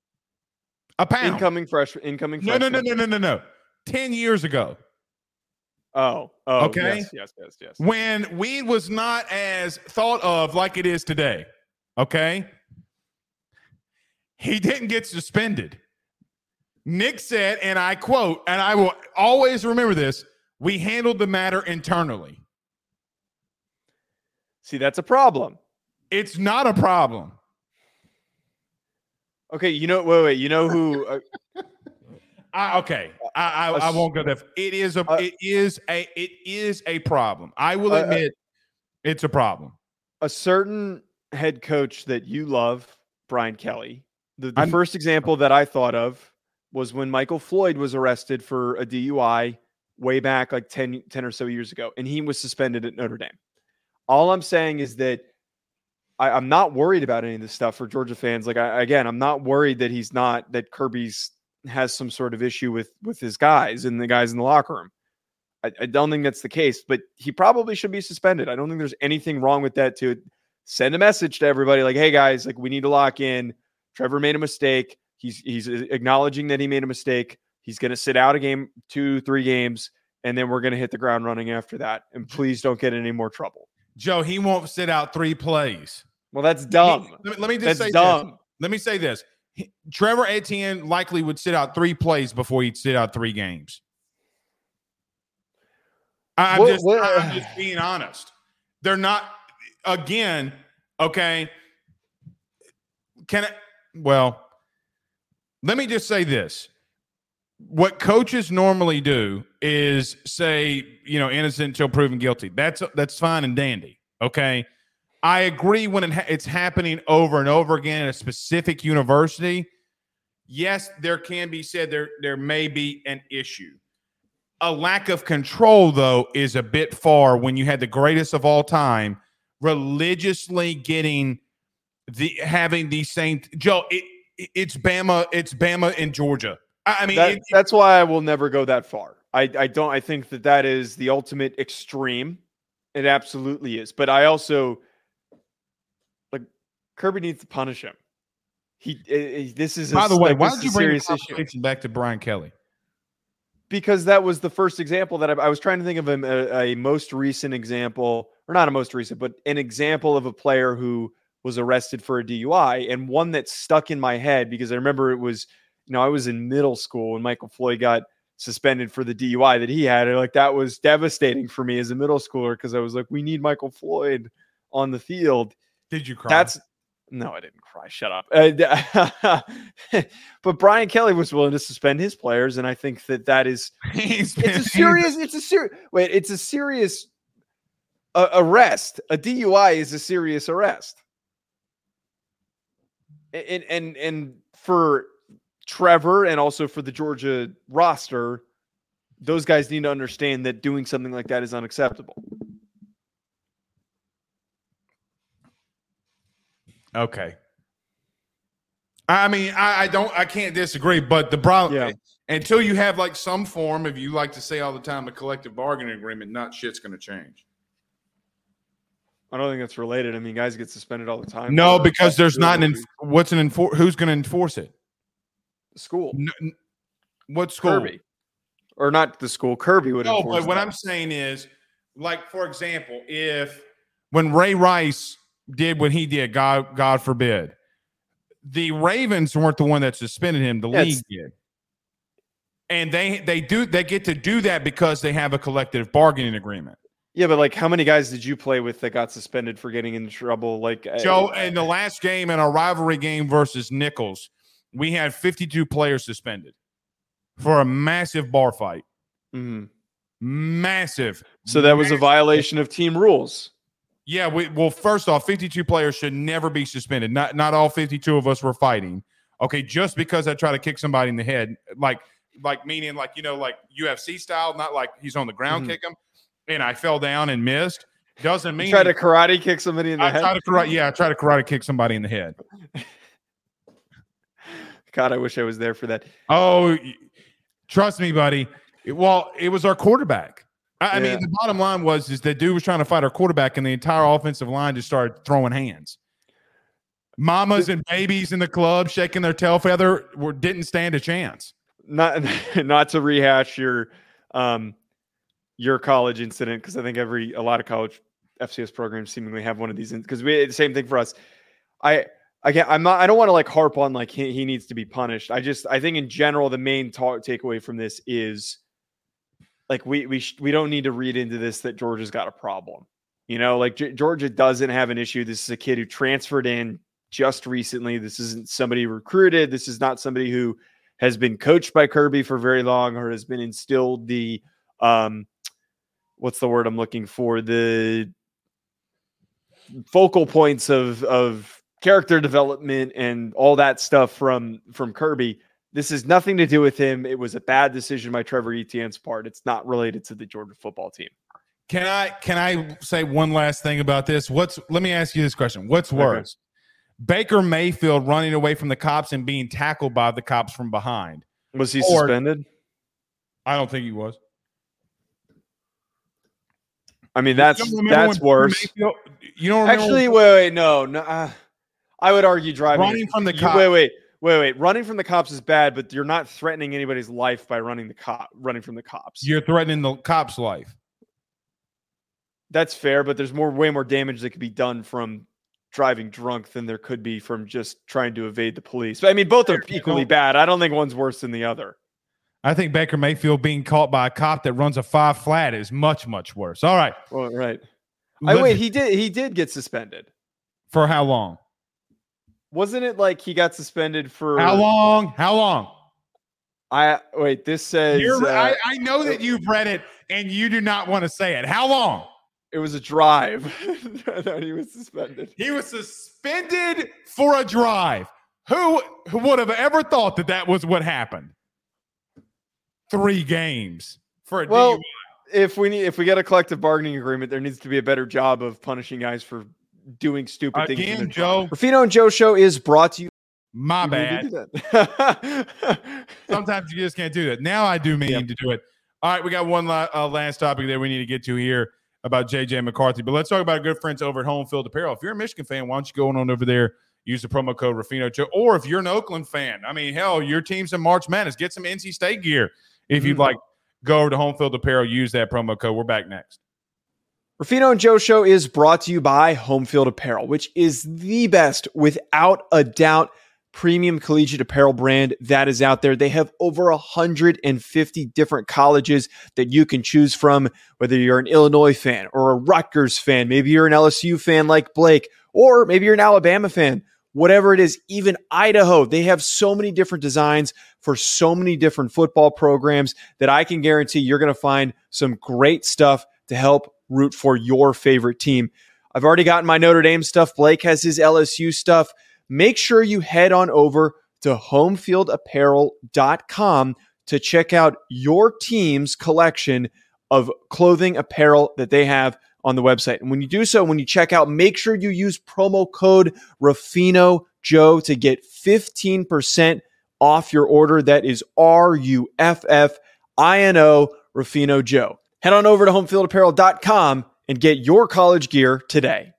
A pound. Incoming freshman. No. 10 years ago. Oh, okay. Yes. When weed was not as thought of like it is today. Okay. He didn't get suspended. Nick said, and I quote, and I will always remember this, we handled the matter internally. See, that's a problem. It's not a problem. Okay, wait. You know who? I won't go there. It is a problem. I will admit it's a problem. A certain head coach that you love, Brian Kelly. The first example that I thought of was when Michael Floyd was arrested for a DUI way back like 10 or so years ago, and he was suspended at Notre Dame. All I'm saying is that I'm not worried about any of this stuff for Georgia fans. Like, I'm not worried that Kirby's has some sort of issue with his guys and the guys in the locker room. I don't think that's the case, but he probably should be suspended. I don't think there's anything wrong with that to send a message to everybody like, hey guys, like we need to lock in. Trevor made a mistake. He's acknowledging that he made a mistake. He's going to sit out a game, 2-3 games, and then we're going to hit the ground running after that. And please don't get in any more trouble. Joe, he won't sit out 3 plays. Well, that's dumb. Let me just say this. Let me say this. Trevor Etienne likely would sit out 3 plays before he'd sit out 3 games. I'm just being honest. They're not, again, okay. Let me just say this. What coaches normally do is say, innocent until proven guilty. That's fine and dandy, okay? I agree when it's happening over and over again at a specific university. Yes, there can be said there may be an issue. A lack of control, though, is a bit far when you had the greatest of all time religiously having these same Joe. It's Bama in Georgia. I mean, that's why I will never go that far. I think that is the ultimate extreme. It absolutely is. But I also Kirby needs to punish him. This is by the way, why did you bring the conversation back to Brian Kelly? Because that was the first example that I was trying to think of a most recent example, or not a most recent, but an example of a player who was arrested for a DUI, and one that stuck in my head because I remember it was, I was in middle school when Michael Floyd got suspended for the DUI that he had. And that was devastating for me as a middle schooler because I was like, we need Michael Floyd on the field. Did you cry? No, I didn't cry. Shut up. But Brian Kelly was willing to suspend his players, and I think that is it's a serious arrest. A DUI is a serious arrest. And for Trevor and also for the Georgia roster, those guys need to understand that doing something like that is unacceptable. Okay. I mean, I can't disagree, but the problem until you have some form of, you like to say all the time, a collective bargaining agreement, not shit's going to change. I don't think that's related. I mean, guys get suspended all the time. No, because there's not who's going to enforce it? The school. What school? Kirby. Or not the school. Kirby would enforce it. No, but what I'm saying is, for example, when Ray Rice did what he did, God forbid, the Ravens weren't the one that suspended him. The league did. And they get to do that because they have a collective bargaining agreement. Yeah, but how many guys did you play with that got suspended for getting into trouble? Joe, in the last game, in our rivalry game versus Nichols, we had 52 players suspended for a massive bar fight. Mm-hmm. Massive. So that was a violation of team rules. Yeah, first off, 52 players should never be suspended. Not all 52 of us were fighting. Okay, just because I try to kick somebody in the head, meaning UFC style, not like he's on the ground, kick him, and I fell down and missed, doesn't mean you try to karate kick somebody in the head. I try to karate kick somebody in the head. God, I wish I was there for that. Oh, trust me, buddy. It was our quarterback. I mean, the bottom line is that dude was trying to fight our quarterback, and the entire offensive line just started throwing hands. Mamas and babies in the club shaking their tail feather didn't stand a chance. Not to rehash your college incident, because I think a lot of college FCS programs seemingly have one of these, because the same thing for us. I don't want to like harp on like he needs to be punished. I think in general the main takeaway from this is like we don't need to read into this that Georgia's got a problem. Like Georgia doesn't have an issue. This is a kid who transferred in just recently. This isn't somebody recruited. This is not somebody who has been coached by Kirby for very long or has been instilled the what's the word I'm looking for? The focal points of character development and all that stuff from Kirby. This has nothing to do with him. It was a bad decision by Trevor Etienne's part. It's not related to the Georgia football team. Can I say one last thing about this? Let me ask you this question. What's worse? Okay. Baker Mayfield running away from the cops and being tackled by the cops from behind. Was he suspended? I don't think he was. I mean, that's worse. Mayfield, you don't remember? Actually, wait, no. I would argue running from the cops. Wait. Running from the cops is bad, but you're not threatening anybody's life by running from the cops. You're threatening the cop's life. That's fair, but there's way more damage that could be done from driving drunk than there could be from just trying to evade the police. But I mean, both are equally bad. I don't think one's worse than the other. I think Baker Mayfield being caught by a cop that runs a 5 flat is much, much worse. All right. Well, right. Wait, he did get suspended. For how long? Wasn't it like he got suspended for how long? This says I know that you've read it and you do not want to say it. How long? It was a drive. That he was suspended. He was suspended for a drive. Who would have ever thought that was what happened? 3 games for a DUI. If we get a collective bargaining agreement, there needs to be a better job of punishing guys for doing stupid things. Again, Joe. Ruffino and Joe Show is brought to you. My bad. Sometimes you just can't do that. Now I do mean to do it. All right, we got one last topic that we need to get to here about J.J. McCarthy. But let's talk about our good friends over at Home Field Apparel. If you're a Michigan fan, why don't you go on over there, use the promo code Ruffino Joe. Or if you're an Oakland fan, I mean, hell, your team's in March Madness. Get some NC State gear. If you'd like, go over to Home Field Apparel, use that promo code. We're back next. Ruffino and Joe Show is brought to you by Home Field Apparel, which is the best, without a doubt, premium collegiate apparel brand that is out there. They have over 150 different colleges that you can choose from, whether you're an Illinois fan or a Rutgers fan, maybe you're an LSU fan like Blake, or maybe you're an Alabama fan. Whatever it is, even Idaho, they have so many different designs for so many different football programs that I can guarantee you're going to find some great stuff to help root for your favorite team. I've already gotten my Notre Dame stuff. Blake has his LSU stuff. Make sure you head on over to homefieldapparel.com to check out your team's collection of clothing apparel that they have on the website. And when you do so, when you check out, make sure you use promo code Ruffino Joe to get 15% off your order. That is RUFFINO, Ruffino Joe. Head on over to homefieldapparel.com and get your college gear today.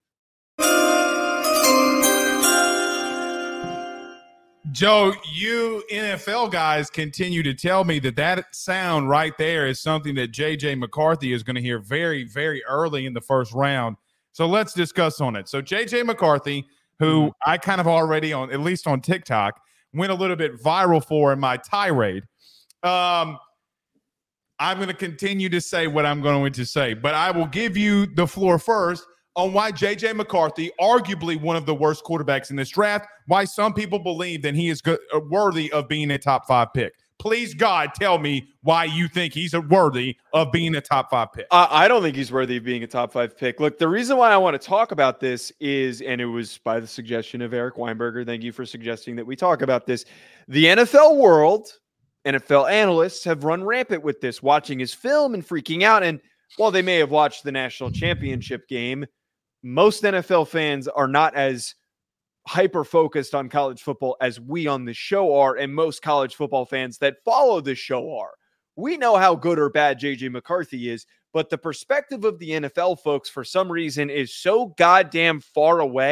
Joe, you NFL guys continue to tell me that sound right there is something that J.J. McCarthy is going to hear very, very early in the first round. So let's discuss on it. So J.J. McCarthy, who I kind of already on, at least on TikTok, went a little bit viral for in my tirade. I'm going to continue to say what I'm going to say, but I will give you the floor first on why J.J. McCarthy, arguably one of the worst quarterbacks in this draft, why some people believe that he is worthy of being a top 5 pick. Please, God, tell me why you think he's worthy of being a top 5 pick. I don't think he's worthy of being a top 5 pick. Look, the reason why I want to talk about this is, and it was by the suggestion of Eric Weinberger, thank you for suggesting that we talk about this. The NFL world, NFL analysts have run rampant with this, watching his film and freaking out. And while they may have watched the national championship game, most NFL fans are not as hyper-focused on college football as we on this show are, and most college football fans that follow this show are. We know how good or bad J.J. McCarthy is, but the perspective of the NFL folks, for some reason, is so goddamn far away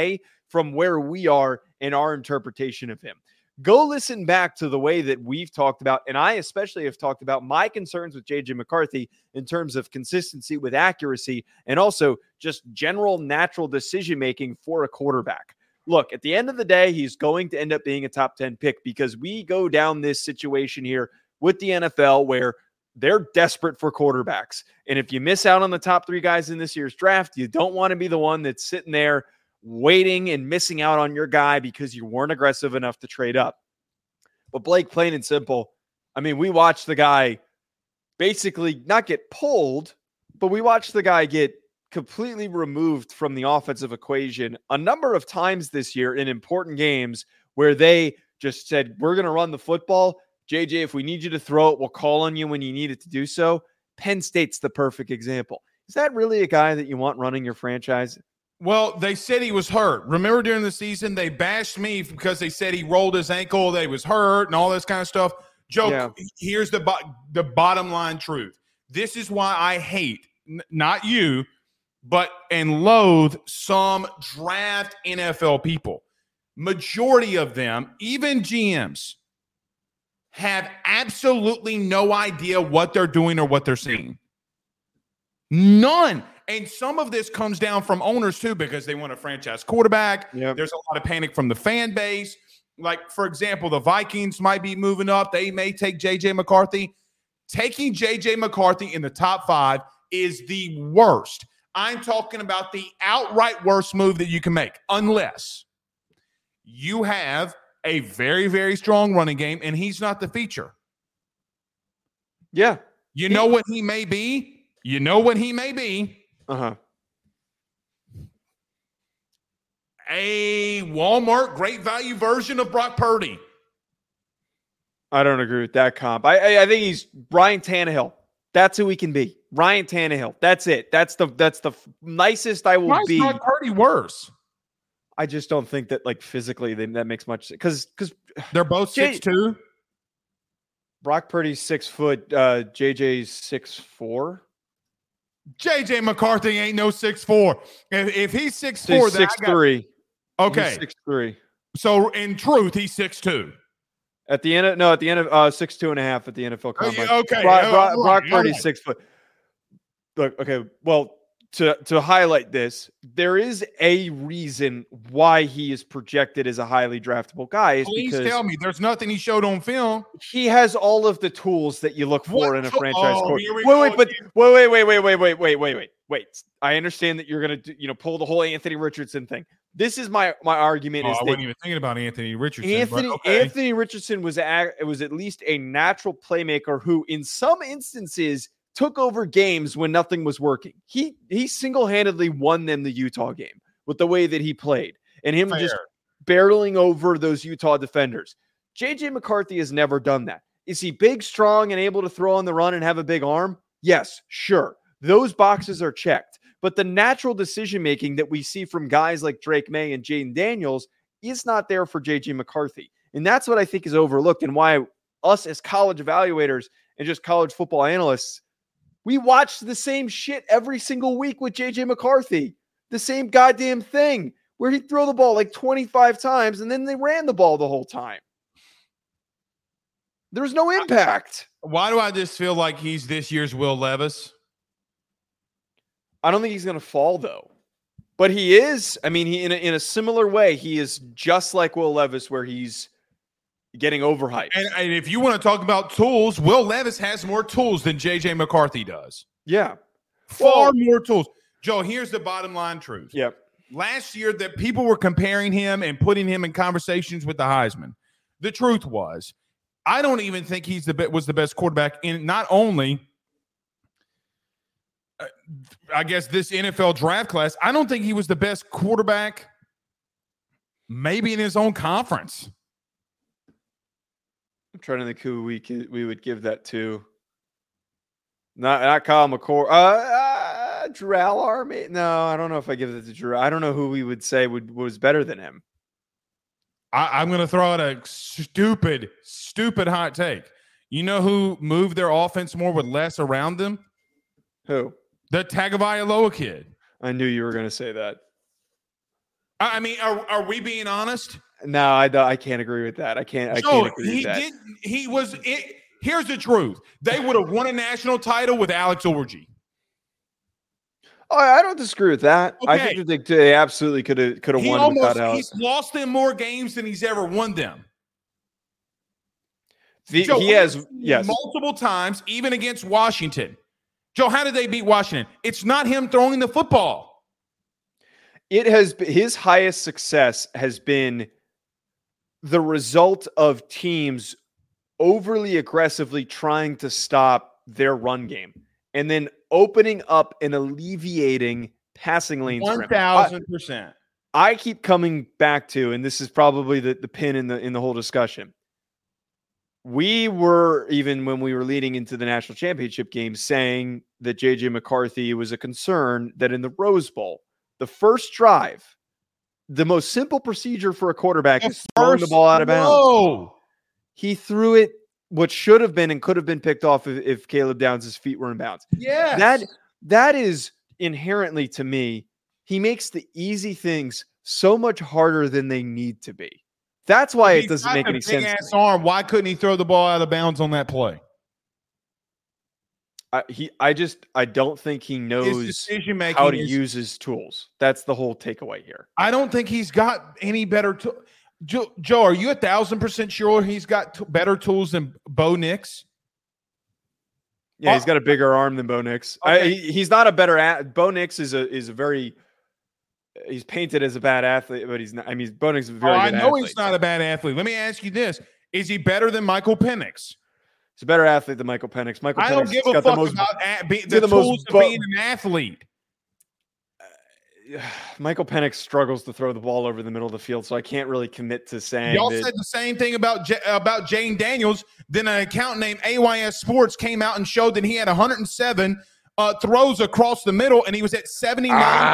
from where we are in our interpretation of him. Go listen back to the way that we've talked about, and I especially have talked about my concerns with J.J. McCarthy in terms of consistency with accuracy and also just general natural decision-making for a quarterback. Look, at the end of the day, he's going to end up being a top 10 pick because we go down this situation here with the NFL where they're desperate for quarterbacks. And if you miss out on the top 3 guys in this year's draft, you don't want to be the one that's sitting there waiting and missing out on your guy because you weren't aggressive enough to trade up. But Blake, plain and simple, I mean, we watched the guy basically not get pulled, but we watched the guy get completely removed from the offensive equation a number of times this year in important games where they just said, we're going to run the football. JJ, if we need you to throw it, we'll call on you when you need it to do so. Penn State's the perfect example. Is that really a guy that you want running your franchise? Well, they said he was hurt. Remember during the season, they bashed me because they said he rolled his ankle, that he was hurt, and all this kind of stuff. Joe, Here's the bottom line truth. This is why I hate, not you, and loathe some draft NFL people. Majority of them, even GMs, have absolutely no idea what they're doing or what they're seeing. None. And some of this comes down from owners too, because they want a franchise quarterback. Yep. There's a lot of panic from the fan base. Like, for example, the Vikings might be moving up. They may take J.J. McCarthy. Taking J.J. McCarthy in the top 5 is the worst. I'm talking about the outright worst move that you can make, unless you have a very, very strong running game and he's not the feature. Yeah. You know what he may be? Uh-huh. A Walmart great value version of Brock Purdy. I don't agree with that comp. I think he's Ryan Tannehill. That's who he can be. Ryan Tannehill. That's it. That's the nicest I will be. Why is Brock Purdy worse? I just don't think that, like, physically that makes much sense. Because they're both 6'2". Brock Purdy's 6 foot. JJ's 6'4". JJ McCarthy ain't no 6'4". If he's 6'4", then 6'3". Okay, 6'3". So in truth, he's 6'2". At the end of 6'2.5" at the NFL Combine. Okay, Brock Purdy's 6 foot. Look, okay. Well, to highlight this, there is a reason why he is projected as a highly draftable guy. Please tell me there's nothing he showed on film. He has all of the tools that you look for in a franchise quarterback. Wait. I understand that you're going to pull the whole Anthony Richardson thing. This is my argument. I wasn't even thinking about Anthony Richardson. Anthony Richardson was at least a natural playmaker who, in some instances, took over games when nothing was working. He single-handedly won them the Utah game with the way that he played and him just barreling over those Utah defenders. J.J. McCarthy has never done that. Is he big, strong, and able to throw on the run and have a big arm? Yes, sure. Those boxes are checked. But the natural decision-making that we see from guys like Drake May and Jaden Daniels is not there for J.J. McCarthy. And that's what I think is overlooked and why us as college evaluators and just college football analysts, we watch the same shit every single week with J.J. McCarthy. The same goddamn thing where he'd throw the ball like 25 times and then they ran the ball the whole time. There was no impact. Why do I just feel like he's this year's Will Levis? I don't think he's going to fall, though. But he is. I mean, he in a similar way, he is just like Will Levis, where he's getting overhyped. And if you want to talk about tools, Will Levis has more tools than J.J. McCarthy does. Yeah. Far more tools. Joe, here's the bottom line truth. Yep. Last year, that people were comparing him and putting him in conversations with the Heisman. The truth was, I don't even think was the best quarterback in not only I guess this NFL draft class. I don't think he was the best quarterback maybe in his own conference. I'm trying to think who we would give that to. Not Kyle McCord. Drew Army. No, I don't know if I give it to Drew. I don't know who we would say was better than him. I'm going to throw out a stupid hot take. You know who moved their offense more with less around them? Who? The Tagovailoa kid. I knew you were going to say that. I mean, are we being honest? No, I can't agree with that. I can't agree with that. Here's the truth. They would have won a national title with Alex Orji. Oh, I don't disagree with that. Okay. I think they absolutely could have won without Alex. He's lost them more games than he's ever won them. Joe, he has multiple times, even against Washington. Joe, how did they beat Washington? It's not him throwing the football. It has his highest success has been the result of teams overly aggressively trying to stop their run game and then opening up and alleviating passing lanes. 1,000%. I keep coming back to, and this is probably the pin in the whole discussion. We were, even when we were leading into the national championship game, saying that J.J. McCarthy was a concern that in the Rose Bowl, the first drive, the most simple procedure for a quarterback is throwing the ball out of bounds. He threw it what should have been and could have been picked off if Caleb Downs' feet were in bounds. Yes. That is inherently, to me, he makes the easy things so much harder than they need to be. That's why it doesn't make any sense. Big-ass arm. Why couldn't he throw the ball out of bounds on that play? I don't think he knows how to use his tools. That's the whole takeaway here. I don't think he's got any better tools. Joe, are you 1,000% sure he's got better tools than Bo Nix? Yeah, he's got a bigger arm than Bo Nix. Okay. He's not a better Bo Nix is a very. He's painted as a bad athlete, but he's not. I mean, Bo Nix is a very good athlete. He's not a bad athlete. Let me ask you this: is he better than Michael Penix? He's a better athlete than Michael Penix. I don't give a fuck about the tools of being an athlete. Michael Penix struggles to throw the ball over the middle of the field, so I can't really commit to saying. Y'all said the same thing about Jane Daniels. Then an account named AYS Sports came out and showed that he had 107 throws across the middle, and he was at 79%.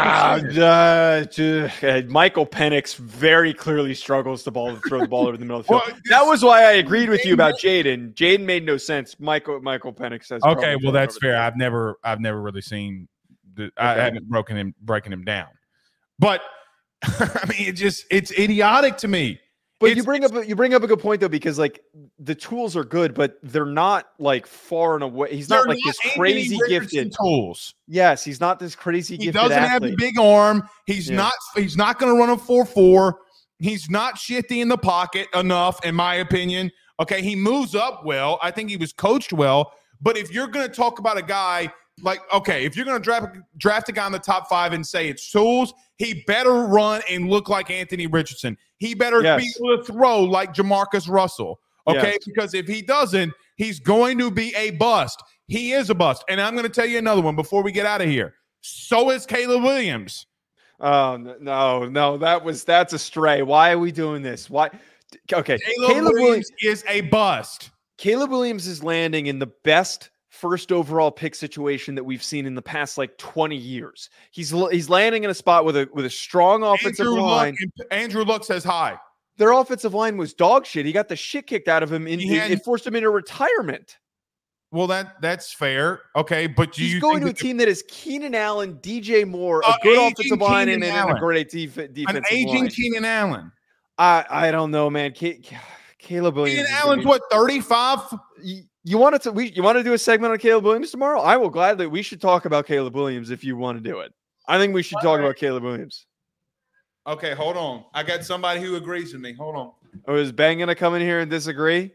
Michael Penix very clearly struggles to throw the ball over the middle of the field. That was why I agreed with you about Jaden. Jaden made no sense. Michael Penix says. Okay, well that's fair. I've never really seen. I haven't breaking him down, but I mean, it's idiotic to me. But you bring up a good point though, because like the tools are good, but they're not like far and away. He's not like this crazy gifted tools. Yes, he's not this crazy gifted. He doesn't have a big arm. He's not going to run a 4.4. He's not shifty in the pocket enough, in my opinion. Okay, he moves up well. I think he was coached well. But if you're going to talk about a guy. Like, okay, if you're going to draft a guy in the top 5 and say it's tools, he better run and look like Anthony Richardson. He better be able to throw like Jamarcus Russell, okay? Because if he doesn't, he's going to be a bust. He is a bust. And I'm going to tell you another one before we get out of here. So is Caleb Williams. Oh, no, that's a stray. Why are we doing this? Why? Okay, Caleb Williams is a bust. Caleb Williams is landing in the best first overall pick situation that we've seen in the past like 20 years. He's landing in a spot with a strong offensive line. Andrew Luck says hi. Their offensive line was dog shit. He got the shit kicked out of him. It forced him into retirement. Well, that's fair. Okay, but he's going to a team that is Keenan Allen, DJ Moore, a good offensive line, and a great defensive line. An aging Keenan Allen. I don't know, man. Caleb Williams. Keenan Allen's what, 35? You want to do a segment on Caleb Williams tomorrow? I will gladly. We should talk about Caleb Williams if you want to do it. I think we should talk about Caleb Williams. Okay, hold on. I got somebody who agrees with me. Hold on. Oh, is Ben going to come in here and disagree?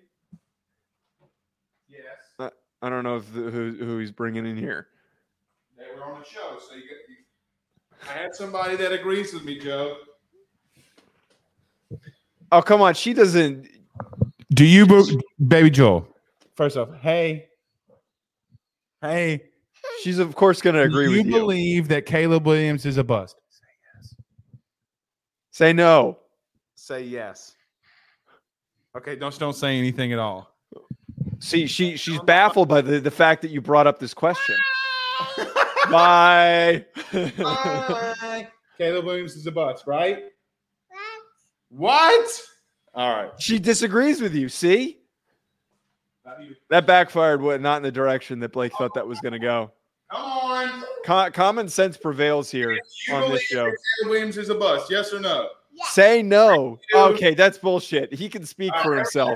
Yes. I don't know who he's bringing in here. They were on the show, so I had somebody that agrees with me, Joe. Oh, come on. She doesn't. Do you, baby Joel? First off, hey. She's, of course, going to agree with you. Do you believe that Caleb Williams is a bust? Say yes. Say no. Say yes. Okay, don't say anything at all. See, she's baffled by the fact that you brought up this question. Bye. Bye. Caleb Williams is a bust, right? What? All right. She disagrees with you, see? That backfired, not in the direction that Blake thought that was going to go. Come on. Common sense prevails here on this show. Caleb Williams is a bust, yes or no? Yeah. Say no. Okay, that's bullshit. He can speak for himself.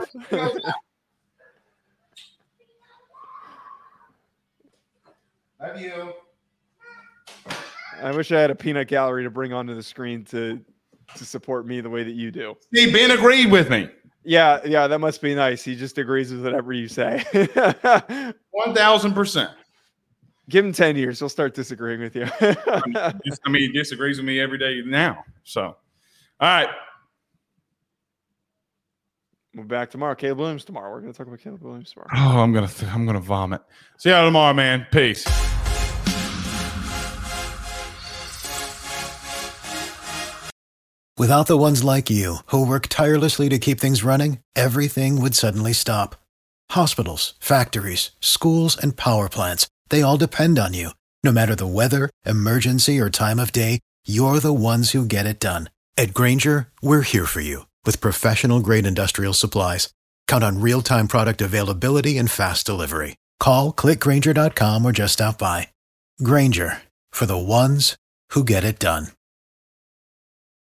Love you. I wish I had a peanut gallery to bring onto the screen to support me the way that you do. See, Ben agreed with me. Yeah, that must be nice. He just agrees with whatever you say. 1,000%. Give him 10 years. He'll start disagreeing with you. He disagrees with me every day now. So, all right. We'll be back tomorrow. Caleb Williams tomorrow. We're going to talk about Caleb Williams tomorrow. Oh, I'm gonna vomit. See you tomorrow, man. Peace. Without the ones like you, who work tirelessly to keep things running, everything would suddenly stop. Hospitals, factories, schools, and power plants, they all depend on you. No matter the weather, emergency, or time of day, you're the ones who get it done. At Grainger, we're here for you with professional-grade industrial supplies. Count on real-time product availability and fast delivery. Call, click Grainger.com, or just stop by. Grainger, for the ones who get it done.